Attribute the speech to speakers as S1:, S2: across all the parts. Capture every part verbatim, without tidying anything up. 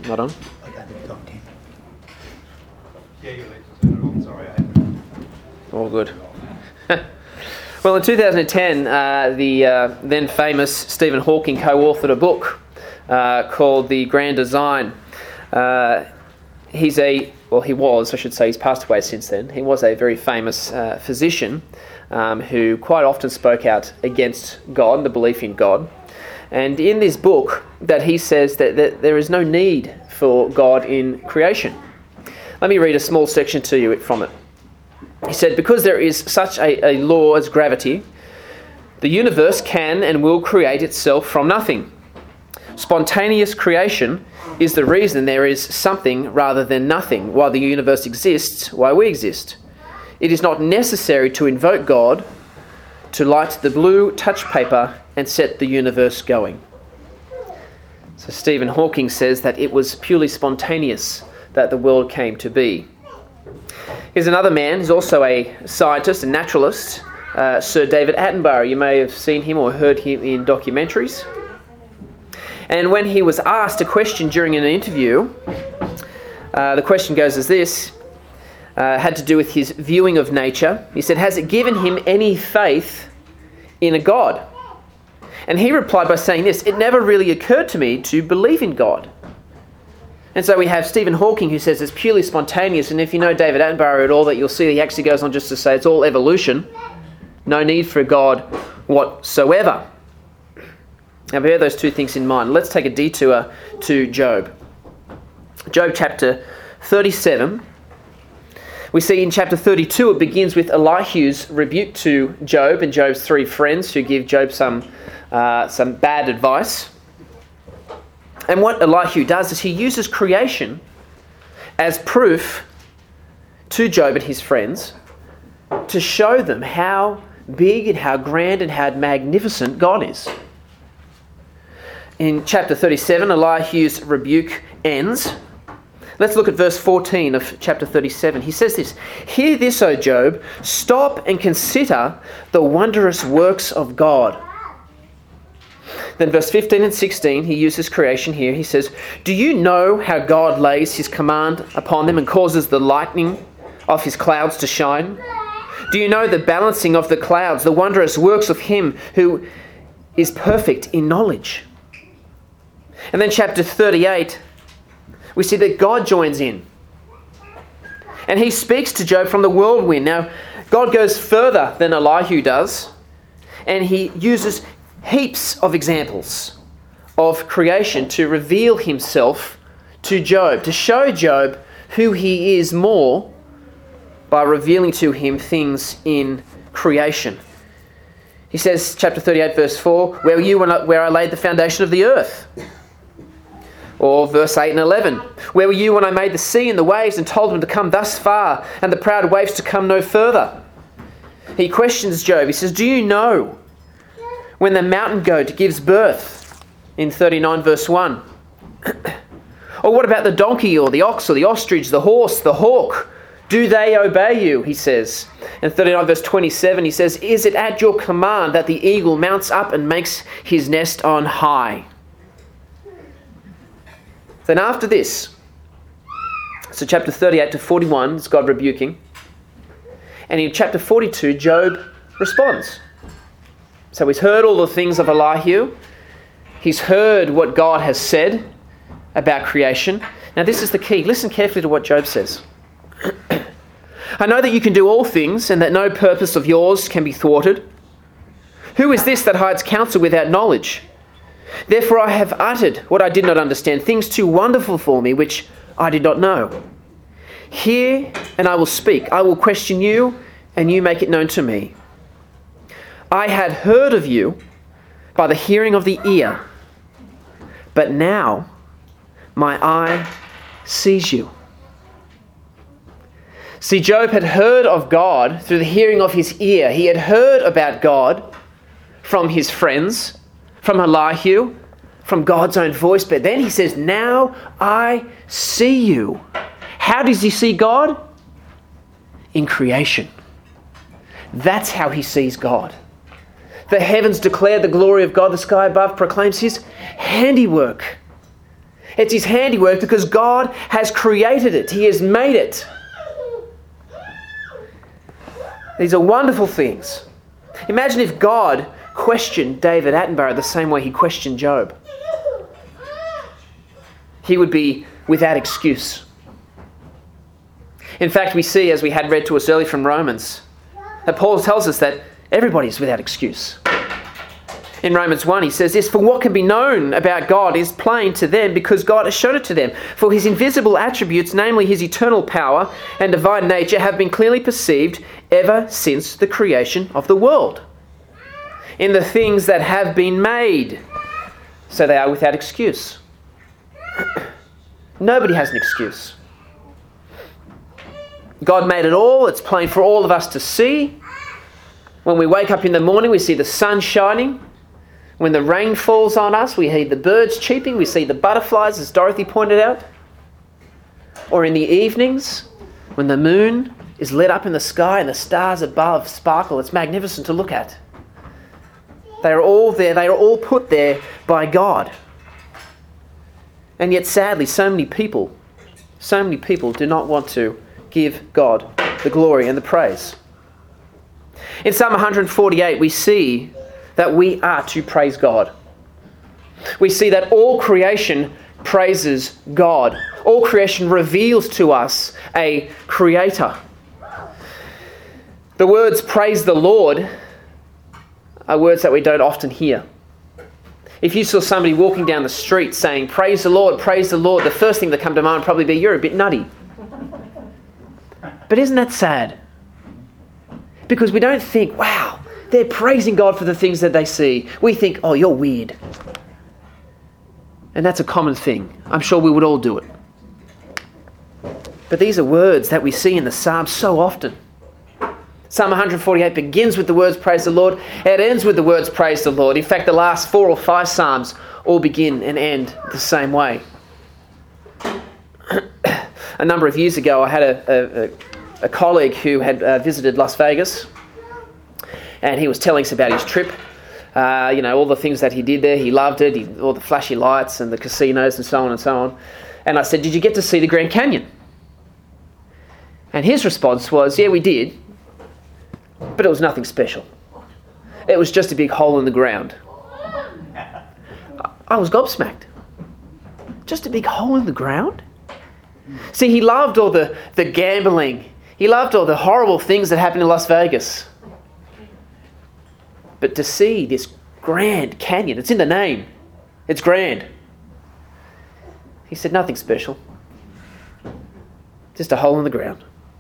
S1: Not on?
S2: I got it on ten.
S3: Yeah, you need to turn it on. Sorry, I haven't.
S1: All good. Well, in two thousand ten, uh, the uh, then famous Stephen Hawking co-authored a book uh, called The Grand Design. Uh, he's a, well, he was, I should say, he's passed away since then. He was a very famous uh, physician um, who quite often spoke out against God, the belief in God. And in this book, that he says that, that there is no need for God in creation. Let me read a small section to you from it. He said, because there is such a, a law as gravity, the universe can and will create itself from nothing. Spontaneous creation is the reason there is something rather than nothing. While the universe exists, why we exist. It is not necessary to invoke God to light the blue touch paper and set the universe going. So Stephen Hawking says that it was purely spontaneous that the world came to be. Here's another man who's also a scientist, a naturalist, uh, Sir David Attenborough. You may have seen him or heard him in documentaries. And when he was asked a question during an interview, uh, the question goes as this, uh, had to do with his viewing of nature. He said, has it given him any faith in a God? And he replied by saying this, it never really occurred to me to believe in God. And so we have Stephen Hawking who says it's purely spontaneous, and if you know David Attenborough at all, that you'll see he actually goes on just to say it's all evolution, no need for God whatsoever. Now bear those two things in mind. Let's take a detour to Job. Job chapter thirty-seven. We see in chapter thirty-two it begins with Elihu's rebuke to Job and Job's three friends who give Job some, uh, some bad advice. And what Elihu does is he uses creation as proof to Job and his friends to show them how big and how grand and how magnificent God is. In chapter thirty-seven, Elihu's rebuke ends. Let's look at verse fourteen of chapter thirty-seven. He says this, hear this, O Job, stop and consider the wondrous works of God. Then verse fifteen and sixteen, he uses creation here. He says, do you know how God lays his command upon them and causes the lightning of his clouds to shine? Do you know the balancing of the clouds, the wondrous works of him who is perfect in knowledge? And then chapter thirty-eight, we see that God joins in. And he speaks to Job from the whirlwind. Now, God goes further than Elihu does, and he uses heaps of examples of creation to reveal himself to Job, to show Job who he is more by revealing to him things in creation. He says, chapter thirty-eight, verse four, where were you when I, where I laid the foundation of the earth? Or verse eight and eleven, where were you when I made the sea and the waves and told them to come thus far and the proud waves to come no further? He questions Job. He says, do you know when the mountain goat gives birth? In thirty-nine verse one. Or what about the donkey or the ox or the ostrich, the horse, the hawk? Do they obey you? He says. In thirty-nine verse twenty-seven he says, is it at your command that the eagle mounts up and makes his nest on high? Then after this, so chapter thirty-eight to forty-one is God rebuking. And in chapter forty-two, Job responds. So he's heard all the things of Elihu. He's heard what God has said about creation. Now this is the key. Listen carefully to what Job says. I know that you can do all things and that no purpose of yours can be thwarted. Who is this that hides counsel without knowledge? Therefore I have uttered what I did not understand, things too wonderful for me, which I did not know. Hear, and I will speak. I will question you, and you make it known to me. I had heard of you by the hearing of the ear, but now my eye sees you. See, Job had heard of God through the hearing of his ear. He had heard about God from his friends, from Elihu, from God's own voice. But then he says, now I see you. How does he see God? In creation. That's how he sees God. The heavens declare the glory of God. The sky above proclaims his handiwork. It's his handiwork because God has created it. He has made it. These are wonderful things. Imagine if God questioned David Attenborough the same way he questioned Job. He would be without excuse. In fact, we see, as we had read to us earlier from Romans, that Paul tells us that everybody is without excuse. In Romans one, he says this, "For what can be known about God is plain to them because God has shown it to them. For his invisible attributes, namely his eternal power and divine nature, have been clearly perceived ever since the creation of the world, in the things that have been made." So they are without excuse. Nobody has an excuse. God made it all. It's plain for all of us to see. When we wake up in the morning, we see the sun shining. When the rain falls on us, we hear the birds cheeping. We see the butterflies, as Dorothy pointed out. Or in the evenings, when the moon is lit up in the sky and the stars above sparkle. It's magnificent to look at. They are all there. They are all put there by God. And yet, sadly, so many people, so many people do not want to give God the glory and the praise. In Psalm one forty-eight, we see that we are to praise God. We see that all creation praises God. All creation reveals to us a creator. The words "praise the Lord" are words that we don't often hear. If you saw somebody walking down the street saying, "Praise the Lord, praise the Lord," the first thing that come to mind would probably be, "You're a bit nutty." But isn't that sad? Because we don't think, wow, they're praising God for the things that they see. We think, oh, you're weird. And that's a common thing. I'm sure we would all do it. But these are words that we see in the Psalms so often. Psalm one forty-eight begins with the words "praise the Lord." It ends with the words "praise the Lord." In fact, the last four or five Psalms all begin and end the same way. A number of years ago, I had a, a, a colleague who had uh, visited Las Vegas, and he was telling us about his trip. Uh, you know, all the things that he did there. He loved it, he, all the flashy lights and the casinos and so on and so on. And I said, "Did you get to see the Grand Canyon?" And his response was, "Yeah, we did. But it was nothing special. It was just a big hole in the ground." I was gobsmacked. Just a big hole in the ground? See, he loved all the, the gambling. He loved all the horrible things that happened in Las Vegas. But to see this Grand Canyon, it's in the name. It's grand. He said, "Nothing special. Just a hole in the ground."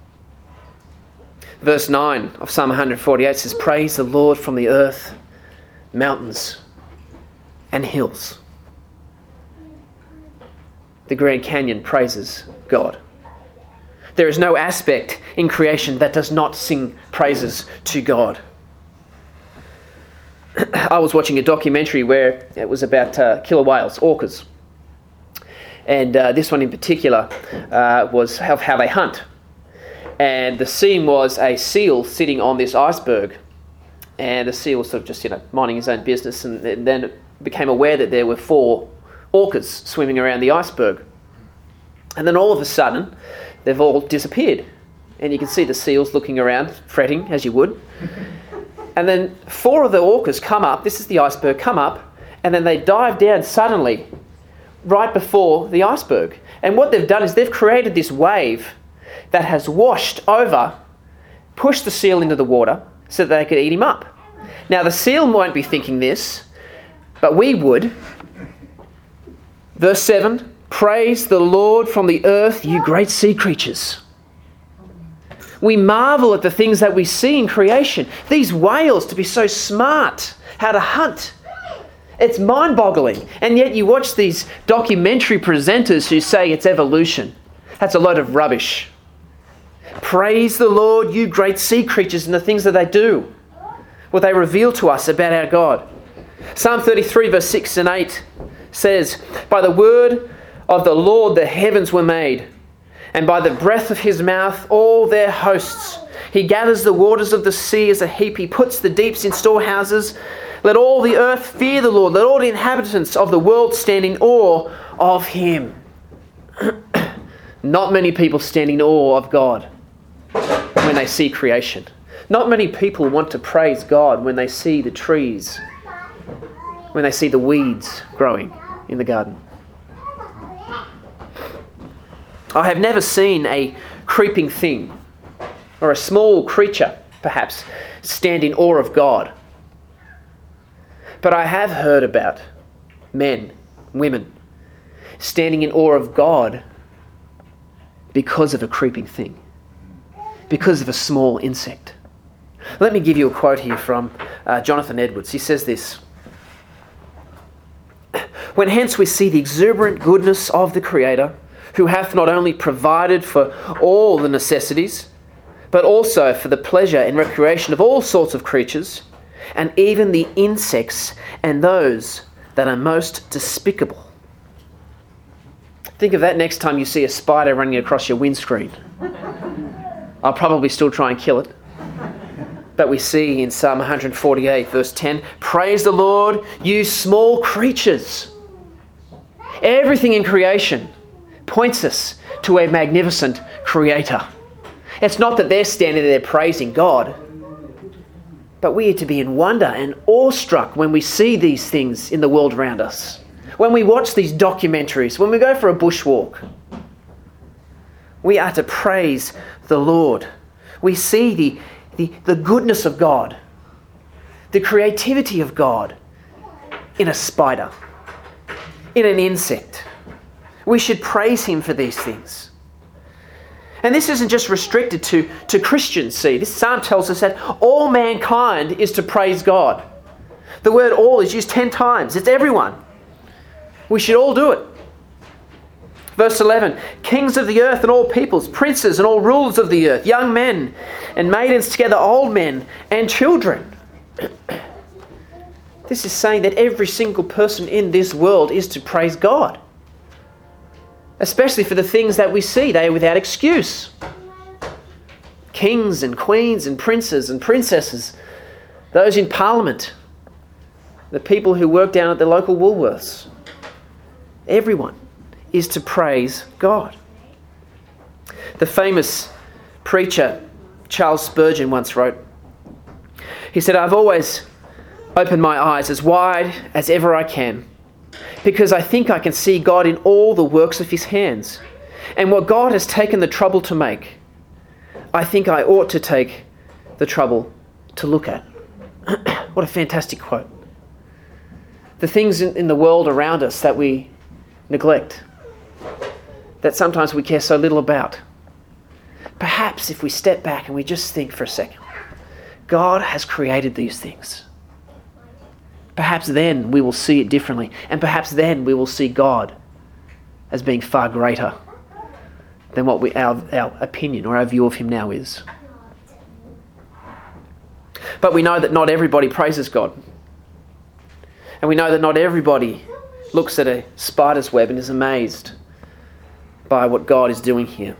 S1: Verse nine of Psalm one forty-eight says, "Praise the Lord from the earth, mountains and hills." The Grand Canyon praises God. There is no aspect in creation that does not sing praises to God. I was watching a documentary where it was about uh, killer whales, orcas. And uh, this one in particular uh, was how, how they hunt. And the scene was a seal sitting on this iceberg. And the seal was sort of just, you know, minding his own business. And then it became aware that there were four orcas swimming around the iceberg. And then all of a sudden, they've all disappeared. And you can see the seals looking around, fretting, as you would. And then four of the orcas come up, this is the iceberg, come up, and then they dive down suddenly, right before the iceberg. And what they've done is they've created this wave that has washed over, pushed the seal into the water so that they could eat him up. Now, the seal won't be thinking this, but we would. Verse seven, "Praise the Lord from the earth, you great sea creatures." We marvel at the things that we see in creation. These whales, to be so smart, how to hunt. It's mind-boggling. And yet you watch these documentary presenters who say it's evolution. That's a load of rubbish. Praise the Lord, you great sea creatures, and the things that they do. What they reveal to us about our God. Psalm thirty-three verse six and eight says, "By the word of the Lord the heavens were made, and by the breath of his mouth all their hosts. He gathers the waters of the sea as a heap. He puts the deeps in storehouses. Let all the earth fear the Lord. Let all the inhabitants of the world stand in awe of him. Not many people stand in awe of God when they see creation. Not many people want to praise God when they see the trees, when they see the weeds growing in the garden. I have never seen a creeping thing or a small creature, perhaps, stand in awe of God. But I have heard about men, women, standing in awe of God because of a creeping thing, because of a small insect. Let me give you a quote here from uh, Jonathan Edwards. He says this: "When hence we see the exuberant goodness of the Creator, who hath not only provided for all the necessities, but also for the pleasure and recreation of all sorts of creatures, and even the insects and those that are most despicable." Think of that next time you see a spider running across your windscreen. I'll probably still try and kill it. But we see in Psalm one forty-eight, verse ten, "Praise the Lord, you small creatures." Everything in creation points us to a magnificent Creator. It's not that they're standing there praising God, but we are to be in wonder and awestruck when we see these things in the world around us. When we watch these documentaries, when we go for a bushwalk, we are to praise the Lord. We see the, the, the goodness of God, the creativity of God in a spider, in an insect. We should praise him for these things. And this isn't just restricted to, to Christians, see. This psalm tells us that all mankind is to praise God. The word all is used ten times. It's everyone. We should all do it. Verse eleven, "Kings of the earth and all peoples, princes and all rulers of the earth, young men and maidens together, old men and children." This is saying that every single person in this world is to praise God. Especially for the things that we see. They are without excuse. Kings and queens and princes and princesses, those in Parliament, the people who work down at the local Woolworths. Everyone is to praise God. The famous preacher Charles Spurgeon once wrote, he said, "I've always opened my eyes as wide as ever I can, because I think I can see God in all the works of his hands. And what God has taken the trouble to make, I think I ought to take the trouble to look at." What a fantastic quote. The things in, in the world around us that we neglect, that sometimes we care so little about. Perhaps if we step back and we just think for a second, God has created these things. Perhaps then we will see it differently. And perhaps then we will see God as being far greater than what we, our, our opinion or our view of him now is. But we know that not everybody praises God. And we know that not everybody looks at a spider's web and is amazed by what God is doing here.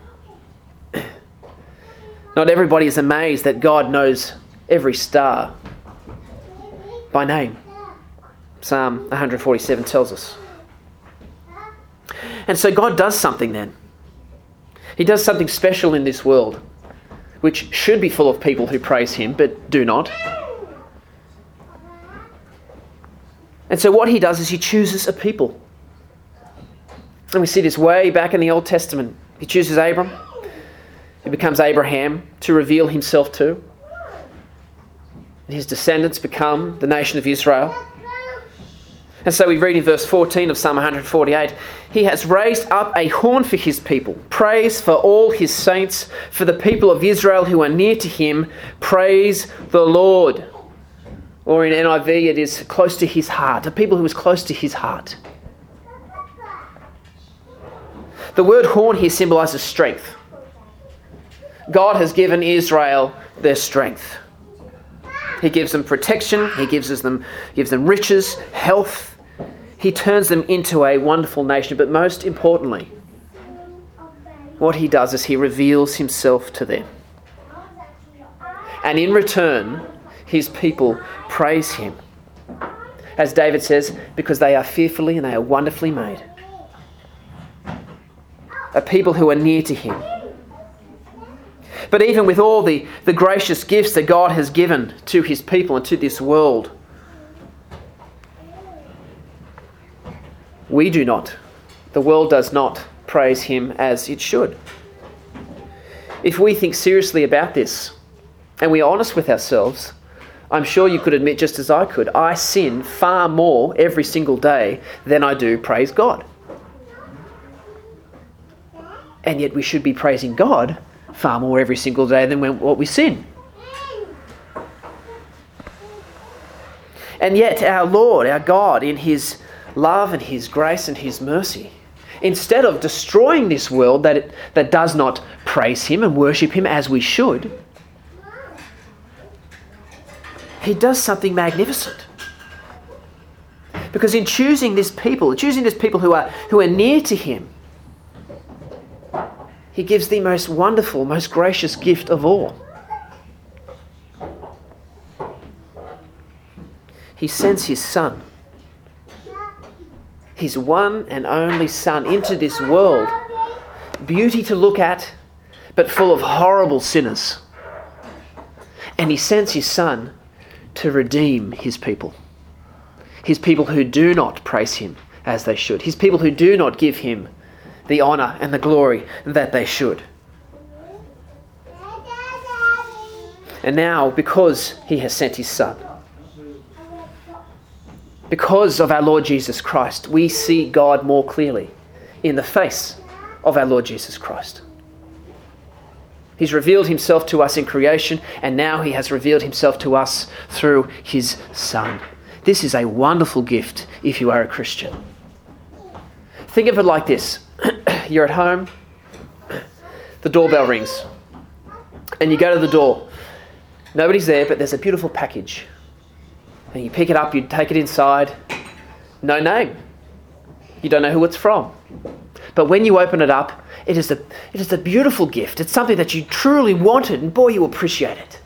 S1: Not everybody is amazed that God knows every star by name. Psalm one forty-seven tells us. And so God does something then. He does something special in this world, which should be full of people who praise him, but do not. And so what he does is he chooses a people. And we see this way back in the Old Testament. He chooses Abram. He becomes Abraham to reveal himself to. And his descendants become the nation of Israel. And so we read in verse fourteen of Psalm one forty-eight, "He has raised up a horn for his people, praise for all his saints, for the people of Israel who are near to him, praise the Lord." Or in N I V, it is close to his heart, a people who is close to his heart. The word horn here symbolises strength. God has given Israel their strength. He gives them protection, he gives them, gives them riches, health. He turns them into a wonderful nation, but most importantly, what he does is he reveals himself to them. And in return, his people praise him. As David says, because they are fearfully and they are wonderfully made. A people who are near to him. But even with all the, the gracious gifts that God has given to his people and to this world, we do not, the world does not praise him as it should. If we think seriously about this, and we are honest with ourselves, I'm sure you could admit, just as I could, I sin far more every single day than I do praise God. And yet we should be praising God far more every single day than when, what we sin. And yet our Lord, our God, in his love and his grace and his mercy, instead of destroying this world that it, that does not praise him and worship him as we should, he does something magnificent. Because in choosing this people, choosing this people who are who are near to him, he gives the most wonderful, most gracious gift of all. He sends his Son, his one and only Son, into this world, beauty to look at, but full of horrible sinners. And he sends his Son to redeem his people. His people who do not praise him as they should. His people who do not give him the honour and the glory that they should. And now, because he has sent his Son, because of our Lord Jesus Christ, we see God more clearly in the face of our Lord Jesus Christ. He's revealed himself to us in creation, and now he has revealed himself to us through his Son. This is a wonderful gift if you are a Christian. Think of it like this. You're at home, the doorbell rings, and you go to the door. Nobody's there, but there's a beautiful package. And you pick it up, you take it inside. No name. You don't know who it's from. But when you open it up, it is a, it is a beautiful gift. It's something that you truly wanted, and boy, you appreciate it.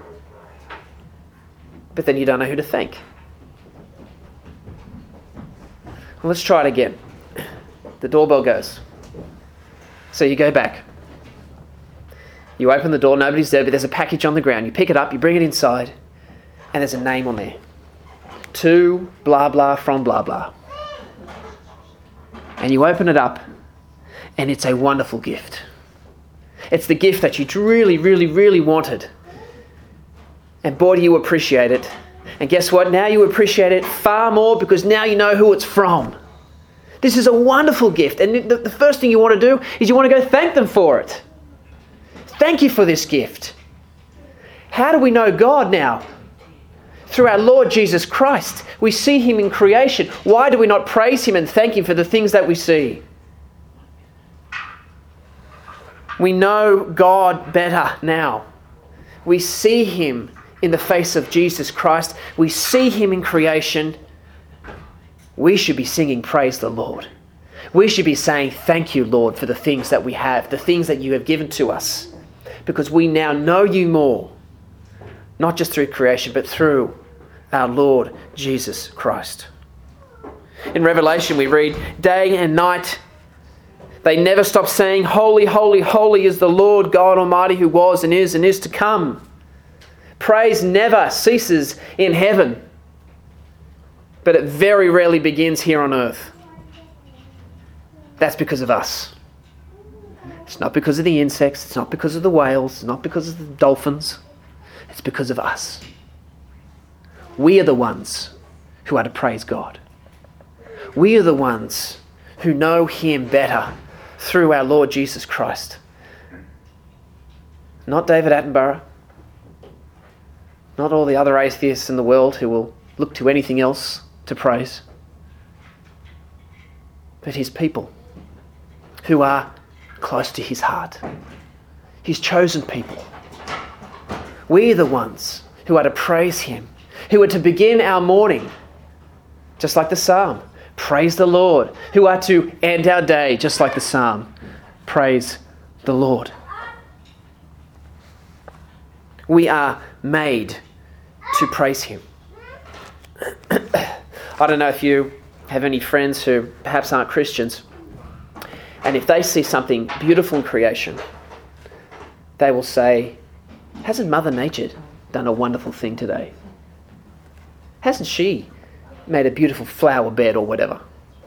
S1: But then you don't know who to thank. Well, let's try it again. The doorbell goes. So you go back. You open the door, nobody's there, but there's a package on the ground. You pick it up, you bring it inside, and there's a name on there. To blah blah from blah blah. And you open it up, and it's a wonderful gift. It's the gift that you really, really, really wanted. And boy, do you appreciate it. And guess what? Now you appreciate it far more because now you know who it's from. This is a wonderful gift. And the, the first thing you want to do is you want to go thank them for it. Thank you for this gift. How do we know God now? Through our Lord Jesus Christ. We see him in creation. Why do we not praise him and thank him for the things that we see? We know God better now. We see him in the face of Jesus Christ. We see him in creation. We should be singing praise the Lord. We should be saying thank you, Lord, for the things that we have, the things that you have given to us. Because we now know you more. Not just through creation, but through our Lord Jesus Christ. In Revelation we read, day and night they never stop saying, holy, holy, holy is the Lord God Almighty who was and is and is to come. Praise never ceases in heaven, but it very rarely begins here on earth. That's because of us. It's not because of the insects, it's not because of the whales, it's not because of the dolphins. It's because of us. We are the ones who are to praise God. We are the ones who know him better through our Lord Jesus Christ. Not David Attenborough. Not all the other atheists in the world who will look to anything else to praise. But his people who are close to his heart. His chosen people. We are the ones who are to praise him, who are to begin our morning, just like the psalm, praise the Lord, who are to end our day, just like the psalm, praise the Lord. We are made to praise him. I don't know if you have any friends who perhaps aren't Christians, and if they see something beautiful in creation, they will say, hasn't Mother Nature done a wonderful thing today? Hasn't she made a beautiful flower bed or whatever?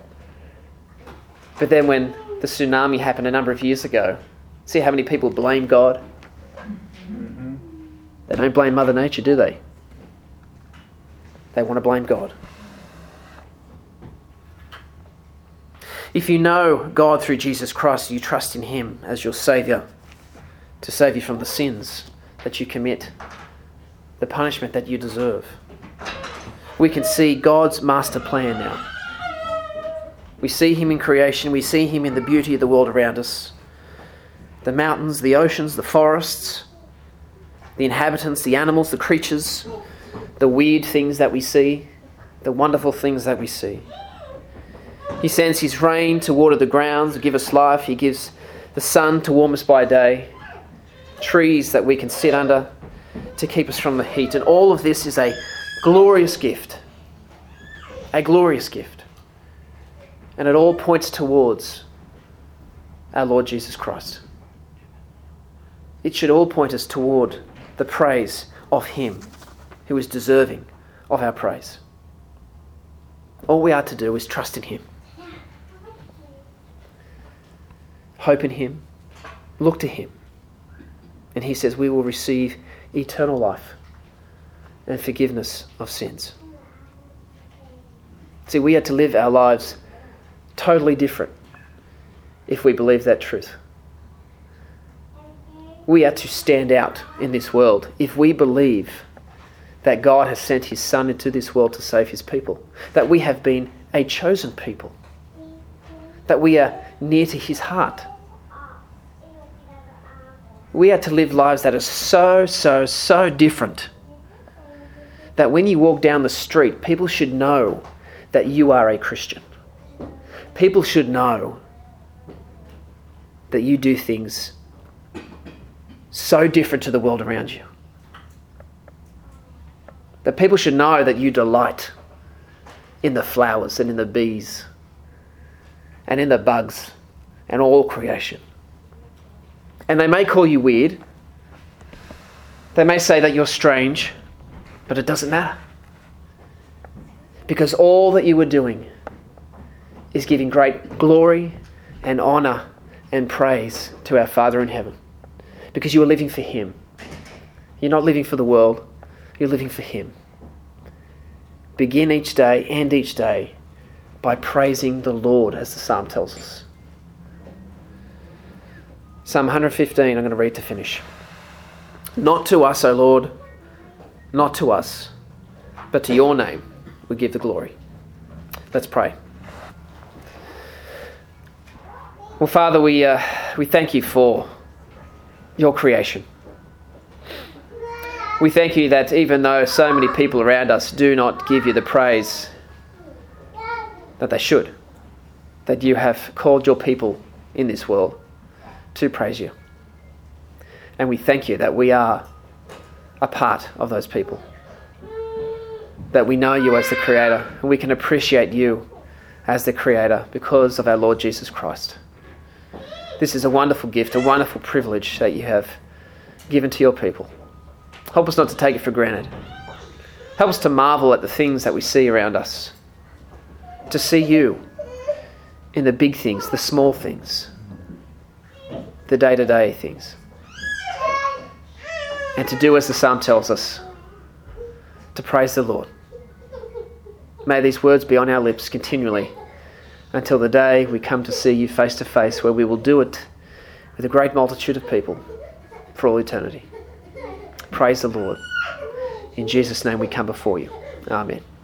S1: But then when the tsunami happened a number of years ago, see how many people blame God? Mm-hmm. They don't blame Mother Nature, do they? They want to blame God. If you know God through Jesus Christ, you trust in him as your Saviour to save you from the sins that you commit, the punishment that you deserve. We can see God's master plan now. We see him in creation. We see him in the beauty of the world around us. The mountains, the oceans, the forests, the inhabitants, the animals, the creatures, the weird things that we see, the wonderful things that we see. He sends his rain to water the ground, to give us life. He gives the sun to warm us by day, trees that we can sit under to keep us from the heat. And all of this is a glorious gift. A glorious gift. And it all points towards our Lord Jesus Christ. It should all point us toward the praise of him who is deserving of our praise. All we are to do is trust in him. Hope in him. Look to him. And he says we will receive eternal life and forgiveness of sins. See, we are to live our lives totally different if we believe that truth. We are to stand out in this world if we believe that God has sent his Son into this world to save his people, that we have been a chosen people, that we are near to his heart. We are to live lives that are so, so, so different that when you walk down the street, people should know that you are a Christian. People should know that you do things so different to the world around you. That people should know that you delight in the flowers and in the bees and in the bugs and all creation. And they may call you weird. They may say that you're strange, but it doesn't matter. Because all that you are doing is giving great glory and honour and praise to our Father in heaven. Because you are living for him. You're not living for the world. You're living for him. Begin each day, end each day, by praising the Lord, as the psalm tells us. Psalm one fifteen, I'm going to read to finish. Not to us, O Lord, not to us, but to your name we give the glory. Let's pray. Well, Father, we uh, we thank you for your creation. We thank you that even though so many people around us do not give you the praise that they should, that you have called your people in this world to praise you. And we thank you that we are a part of those people. That we know you as the Creator, and we can appreciate you as the Creator because of our Lord Jesus Christ. This is a wonderful gift, a wonderful privilege that you have given to your people. Help us not to take it for granted. Help us to marvel at the things that we see around us. To see you in the big things, the small things, the day-to-day things. And to do as the psalm tells us, to praise the Lord. May these words be on our lips continually until the day we come to see you face to face, where we will do it with a great multitude of people for all eternity. Praise the Lord. In Jesus' name we come before you. Amen.